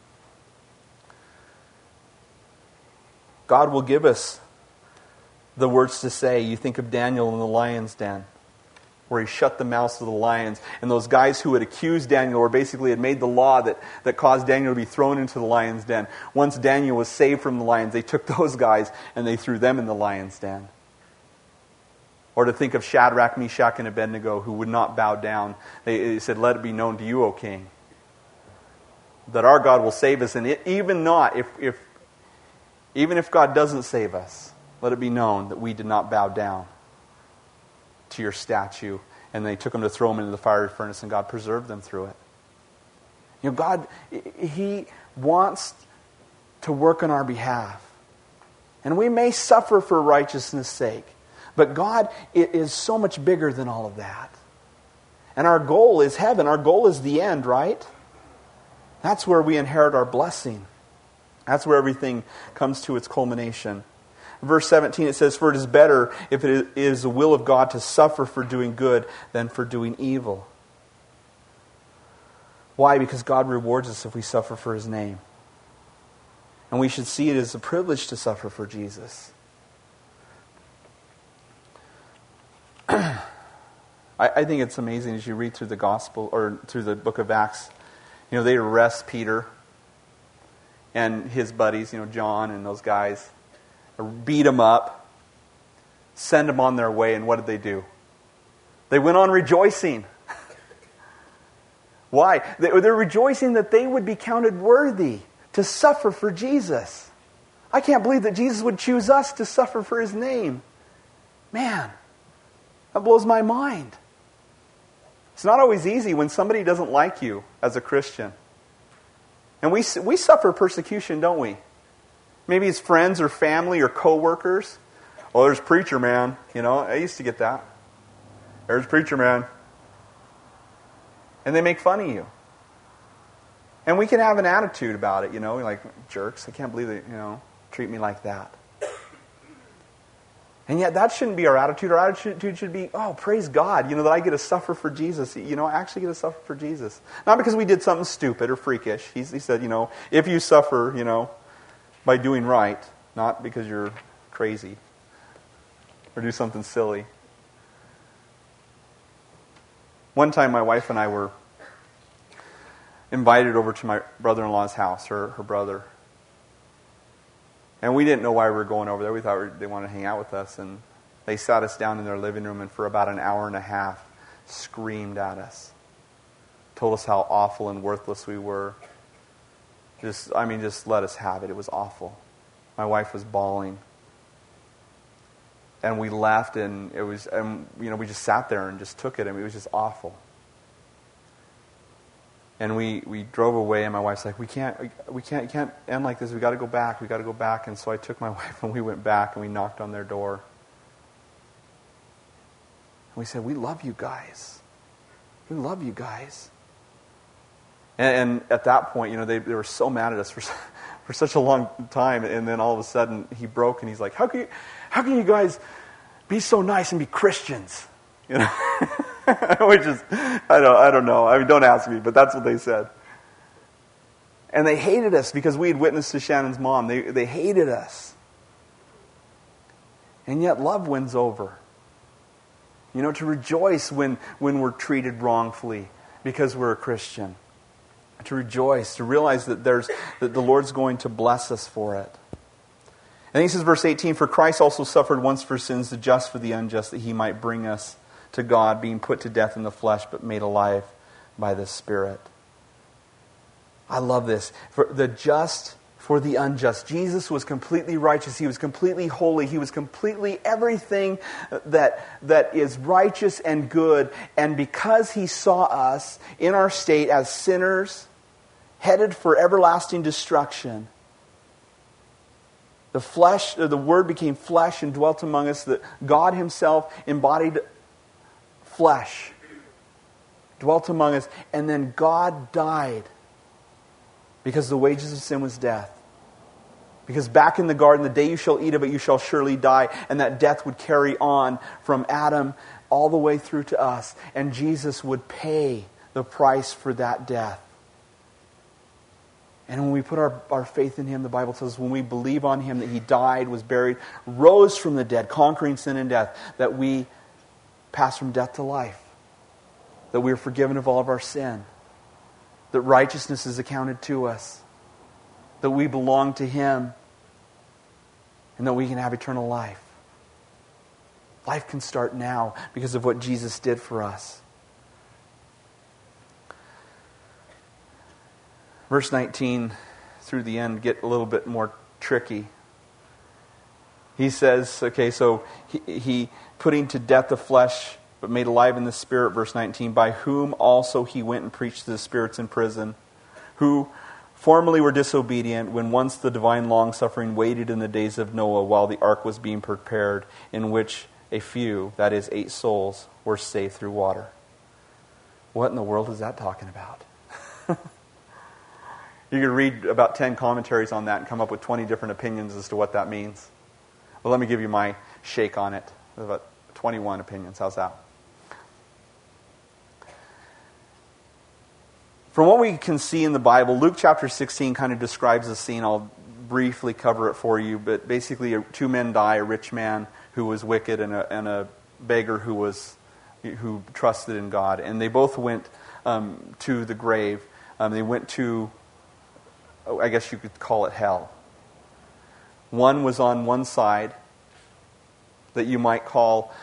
God will give us the words to say. You think of Daniel in the lion's den, where he shut the mouths of the lions. And those guys who had accused Daniel, or basically had made the law that caused Daniel to be thrown into the lion's den. Once Daniel was saved from the lions, they took those guys and they threw them in the lion's den. Or to think of Shadrach, Meshach, and Abednego, who would not bow down. They said, let it be known to you, O king, that our God will save us. And even if God doesn't save us, let it be known that we did not bow down to your statue. And they took them to throw them into the fiery furnace, and God preserved them through it. God, He wants to work on our behalf. And we may suffer for righteousness' sake. But God is so much bigger than all of that. And our goal is heaven. Our goal is the end, right? That's where we inherit our blessing. That's where everything comes to its culmination. Verse 17, it says, for it is better if it is the will of God to suffer for doing good than for doing evil. Why? Because God rewards us if we suffer for His name. And we should see it as a privilege to suffer for Jesus. I think it's amazing as you read through the gospel, or through the book of Acts. They arrest Peter and his buddies, John and those guys, beat him up, send him on their way, and what did they do? They went on rejoicing. Why? They're rejoicing that they would be counted worthy to suffer for Jesus. I can't believe that Jesus would choose us to suffer for His name. Man, that blows my mind. It's not always easy when somebody doesn't like you as a Christian. And we suffer persecution, don't we? Maybe it's friends or family or co-workers. Oh, there's preacher man. I used to get that. There's preacher man. And they make fun of you. And we can have an attitude about it, like, jerks, I can't believe they, treat me like that. And yet that shouldn't be our attitude. Our attitude should be, oh, praise God, that I get to suffer for Jesus. I actually get to suffer for Jesus. Not because we did something stupid or freakish. He said, if you suffer, by doing right, not because you're crazy or do something silly. One time my wife and I were invited over to my brother-in-law's house, her brother. And we didn't know why we were going over there. We thought they wanted to hang out with us. And they sat us down in their living room and for about an hour and a half screamed at us. Told us how awful and worthless we were. Just let us have it. It was awful. My wife was bawling. And we left and we just sat there and just took it. It was just awful. And we drove away, and my wife's like, we can't end like this. We got to go back. And so I took my wife, and we went back, and we knocked on their door. And we said, we love you guys. We love you guys. And at that point, they were so mad at us for such a long time, and then all of a sudden he broke, and he's like, how can you guys be so nice and be Christians? Which is, I don't know. Don't ask me, but that's what they said. And they hated us because we had witnessed to Shannon's mom. They hated us. And yet love wins over. To rejoice when we're treated wrongfully because we're a Christian. To rejoice, to realize that the Lord's going to bless us for it. And he says, verse 18, for Christ also suffered once for sins, the just for the unjust, that He might bring us to God, being put to death in the flesh, but made alive by the Spirit. I love this. For the just for the unjust. Jesus was completely righteous. He was completely holy. He was completely everything that is righteous and good. And because he saw us in our state as sinners, headed for everlasting destruction, the Word became flesh and dwelt among us. That God himself embodied flesh, dwelt among us, and then God died because the wages of sin was death. Because back in the garden, the day you shall eat of it, you shall surely die. And that death would carry on from Adam all the way through to us. And Jesus would pay the price for that death. And when we put our faith in him, the Bible says when we believe on him that he died, was buried, rose from the dead, conquering sin and death, that we pass from death to life. That we are forgiven of all of our sin. That righteousness is accounted to us. That we belong to him. And that we can have eternal life. Life can start now because of what Jesus did for us. Verse 19 through the end get a little bit more tricky. He says, okay, so he putting to death the flesh, but made alive in the spirit, verse 19, by whom also he went and preached to the spirits in prison, who formerly were disobedient, when once the divine long-suffering waited in the days of Noah while the ark was being prepared, in which a few, that is 8 souls, were saved through water. What in the world is that talking about? You could read about 10 commentaries on that and come up with 20 different opinions as to what that means. Well, let me give you my shake on it. About 21 opinions. How's that? From what we can see in the Bible, Luke chapter 16 kind of describes the scene. I'll briefly cover it for you. But basically, 2 men die, a rich man who was wicked and a beggar who trusted in God. And they both went to the grave. They went to, I guess you could call it hell. One was on one side that you might call,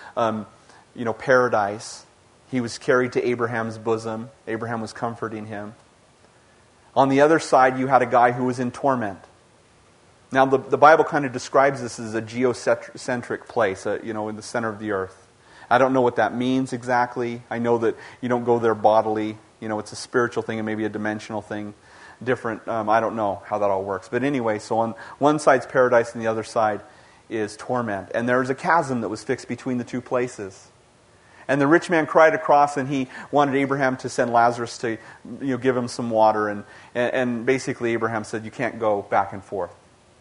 paradise. He was carried to Abraham's bosom. Abraham was comforting him. On the other side, you had a guy who was in torment. Now, the Bible kind of describes this as a geocentric place, in the center of the earth. I don't know what that means exactly. I know that you don't go there bodily. It's a spiritual thing and maybe a dimensional thing. Different. I don't know how that all works. But anyway, so on one side's paradise and the other side is torment. And there's a chasm that was fixed between the two places. And the rich man cried across, and he wanted Abraham to send Lazarus to give him some water. And basically Abraham said, you can't go back and forth.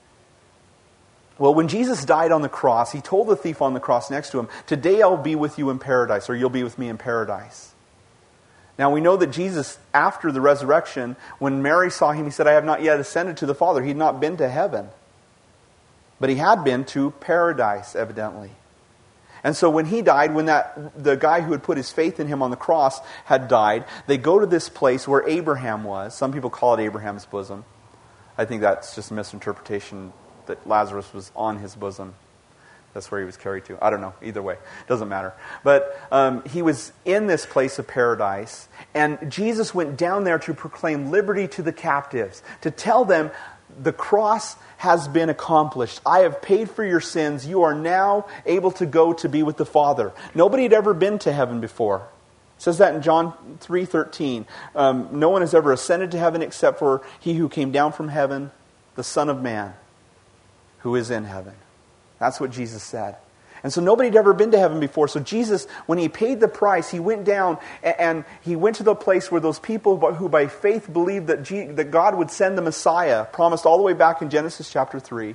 Well, when Jesus died on the cross, he told the thief on the cross next to him, today I'll be with you in paradise, or you'll be with me in paradise. Now we know that Jesus, after the resurrection, when Mary saw him, he said, I have not yet ascended to the Father. He had not been to heaven. But he had been to paradise, evidently. And so when he died, when the guy who had put his faith in him on the cross had died, they go to this place where Abraham was. Some people call it Abraham's bosom. I think that's just a misinterpretation that Lazarus was on his bosom. That's where he was carried to. I don't know. Either way. Doesn't matter. But he was in this place of paradise. And Jesus went down there to proclaim liberty to the captives. To tell them the cross has been accomplished. I have paid for your sins. You are now able to go to be with the Father. Nobody had ever been to heaven before. It says that in John 3:13. No one has ever ascended to heaven except for he who came down from heaven, the Son of Man, who is in heaven. That's what Jesus said. And so nobody had ever been to heaven before. So Jesus, when he paid the price, he went down and he went to the place where those people who by faith believed that God would send the Messiah, promised all the way back in Genesis chapter 3,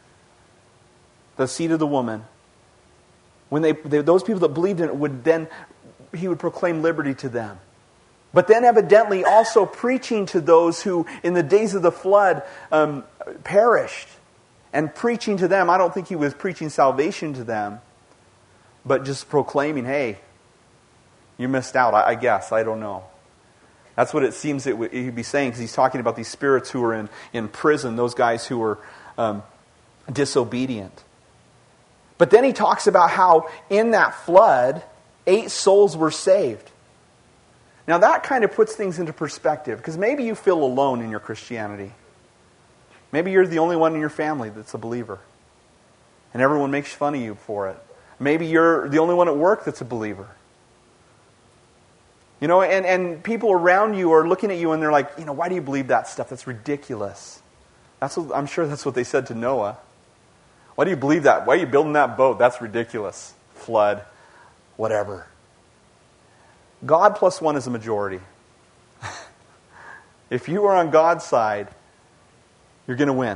the seed of the woman. When those people that believed in it he would proclaim liberty to them. But then evidently also preaching to those who in the days of the flood perished. And preaching to them, I don't think he was preaching salvation to them, but just proclaiming, hey, you missed out, I guess, I don't know. That's what it seems that he'd be saying, because he's talking about these spirits who are in prison, those guys who were disobedient. But then he talks about how in that flood, 8 souls were saved. Now that kind of puts things into perspective, because maybe you feel alone in your Christianity. Maybe you're the only one in your family that's a believer, and everyone makes fun of you for it. Maybe you're the only one at work that's a believer. You know, and people around you are looking at you and they're like, you know, why do you believe that stuff? That's ridiculous. I'm sure that's what they said to Noah. Why do you believe that? Why are you building that boat? That's ridiculous. Flood. Whatever. God plus one is a majority. If you are on God's side, you're going to win.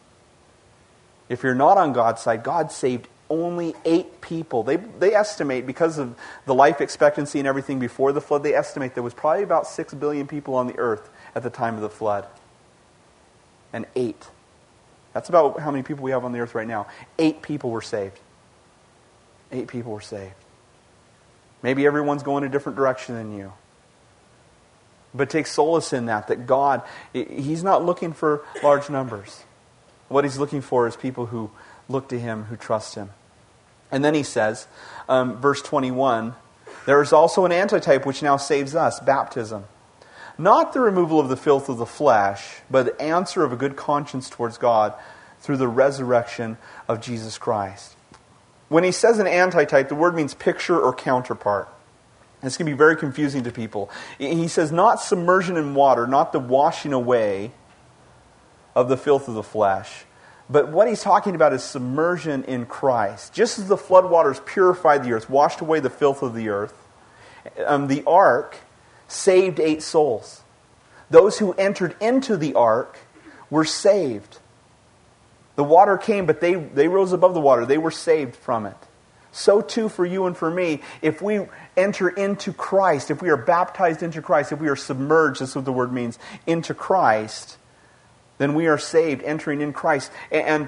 If you're not on God's side, God saved only 8 people. They estimate, because of the life expectancy and everything before the flood, they estimate there was probably about 6 billion people on the earth at the time of the flood. And 8. That's about how many people we have on the earth right now. 8 people were saved. 8 people were saved. Maybe everyone's going a different direction than you. But take solace in that God, He's not looking for large numbers. What He's looking for is people who look to Him, who trust Him. And then He says, verse 21, there is also an antitype which now saves us, baptism. Not the removal of the filth of the flesh, but the answer of a good conscience towards God through the resurrection of Jesus Christ. When he says an antitype, the word means picture or counterpart. This can be very confusing to people. He says not submersion in water, not the washing away of the filth of the flesh. But what he's talking about is submersion in Christ. Just as the floodwaters purified the earth, washed away the filth of the earth, the ark saved 8 souls. Those who entered into the ark were saved. The water came, but they rose above the water. They were saved from it. So too for you and for me, if we enter into Christ, if we are baptized into Christ, if we are submerged, that's what the word means, into Christ, then we are saved, entering in Christ. And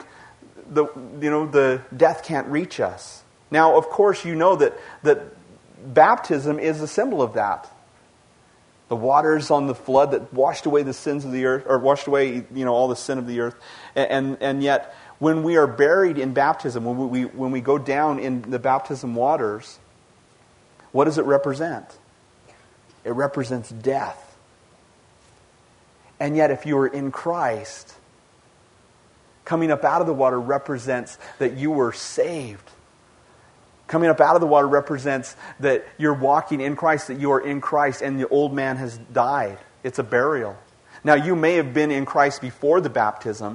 the death can't reach us. Now, of course, you know that baptism is a symbol of that. The waters on the flood that washed away the sins of the earth, or washed away, all the sin of the earth. And yet, when we are buried in baptism, when we go down in the baptism waters, what does it represent? It represents death. And yet, if you are in Christ, coming up out of the water represents that you were saved. Coming up out of the water represents that you're walking in Christ, that you are in Christ, and the old man has died. It's a burial. Now, you may have been in Christ before the baptism,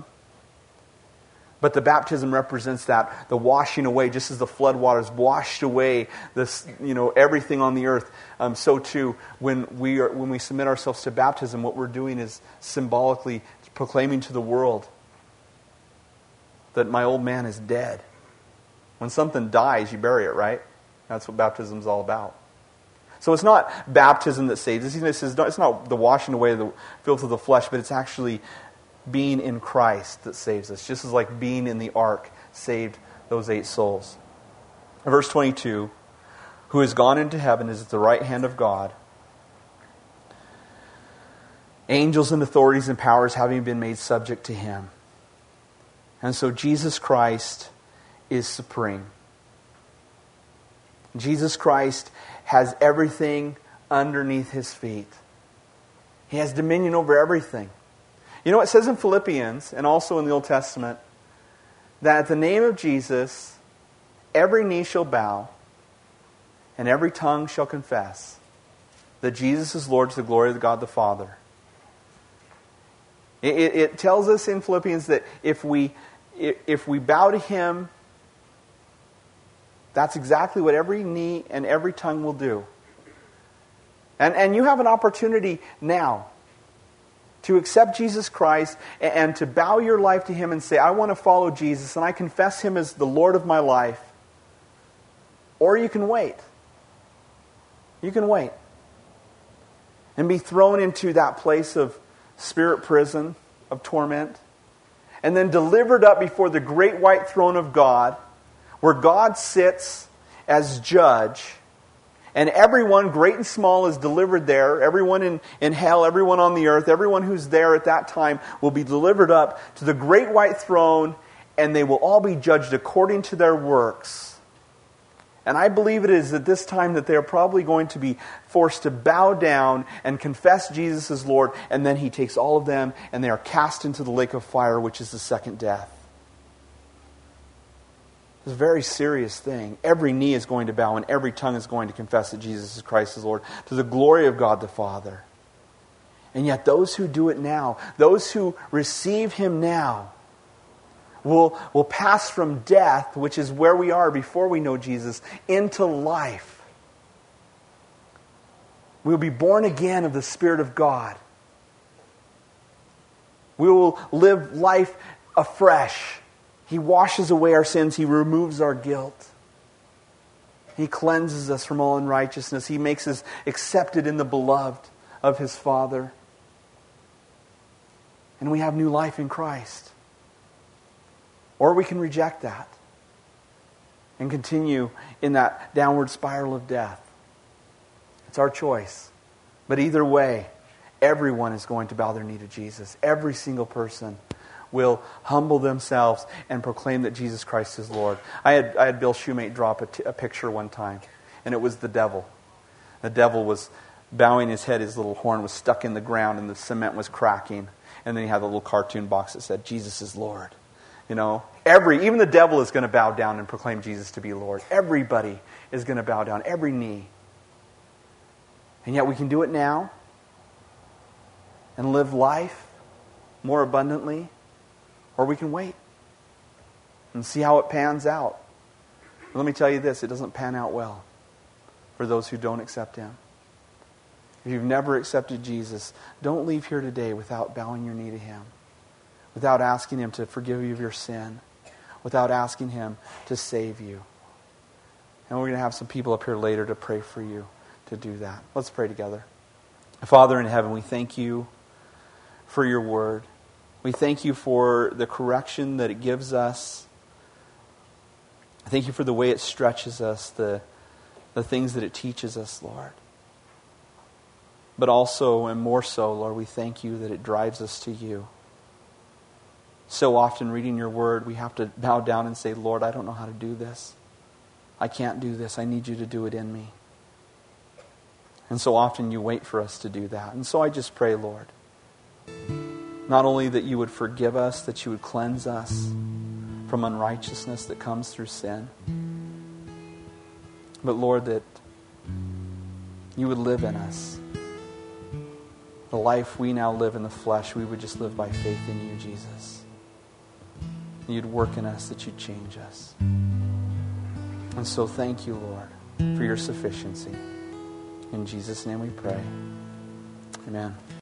but the baptism represents that, the washing away, just as the flood waters washed away this, everything on the earth. So too, when we submit ourselves to baptism, what we're doing is symbolically proclaiming to the world that my old man is dead. When something dies, you bury it, right? That's what baptism is all about. So it's not baptism that saves us. It's not the washing away of the filth of the flesh, but it's actually being in Christ that saves us. Just as like being in the ark saved those 8 souls. Verse 22, who has gone into heaven is at the right hand of God, angels and authorities and powers having been made subject to Him. And so Jesus Christ is supreme. Jesus Christ has everything underneath His feet. He has dominion over everything. It says in Philippians, and also in the Old Testament, that at the name of Jesus, every knee shall bow, and every tongue shall confess that Jesus is Lord to the glory of God the Father. It tells us in Philippians that if we bow to Him, that's exactly what every knee and every tongue will do. And you have an opportunity now to accept Jesus Christ and to bow your life to Him and say, I want to follow Jesus and I confess Him as the Lord of my life. Or you can wait. You can wait. And be thrown into that place of spirit prison, of torment. And then delivered up before the great white throne of God, where God sits as judge, and everyone, great and small, is delivered there. Everyone in hell, everyone on the earth, everyone who's there at that time will be delivered up to the great white throne, and they will all be judged according to their works. And I believe it is at this time that they are probably going to be forced to bow down and confess Jesus as Lord, and then He takes all of them and they are cast into the lake of fire, which is the second death. It's a very serious thing. Every knee is going to bow and every tongue is going to confess that Jesus Christ is Lord, to the glory of God the Father. And yet those who do it now, those who receive Him now, will pass from death, which is where we are before we know Jesus, into life. We will be born again of the Spirit of God. We will live life afresh. He washes away our sins. He removes our guilt. He cleanses us from all unrighteousness. He makes us accepted in the beloved of His Father. And we have new life in Christ. Or we can reject that and continue in that downward spiral of death. It's our choice. But either way, everyone is going to bow their knee to Jesus. Every single person will humble themselves and proclaim that Jesus Christ is Lord. I had Bill Shoemate drop a picture one time, and it was the devil. The devil was bowing his head, his little horn was stuck in the ground, and the cement was cracking. And then he had the little cartoon box that said, Jesus is Lord. You know, even the devil is going to bow down and proclaim Jesus to be Lord. Everybody is going to bow down, every knee. And yet we can do it now and live life more abundantly, or we can wait and see how it pans out. But let me tell you this, it doesn't pan out well for those who don't accept Him. If you've never accepted Jesus, don't leave here today without bowing your knee to Him, without asking Him to forgive you of your sin, without asking Him to save you. And we're going to have some people up here later to pray for you to do that. Let's pray together. Father in heaven, we thank You for Your word. We thank You for the correction that it gives us. I thank You for the way it stretches us, the things that it teaches us, Lord. But also, and more so, Lord, we thank You that it drives us to You. So often reading Your word, we have to bow down and say, Lord, I don't know how to do this. I can't do this. I need You to do it in me. And so often You wait for us to do that. And so I just pray, Lord, not only that You would forgive us, that You would cleanse us from unrighteousness that comes through sin, but Lord, that You would live in us. The life we now live in the flesh, we would just live by faith in You, Jesus. You'd work in us, that You'd change us. And so thank You, Lord, for Your sufficiency. In Jesus' name we pray. Amen.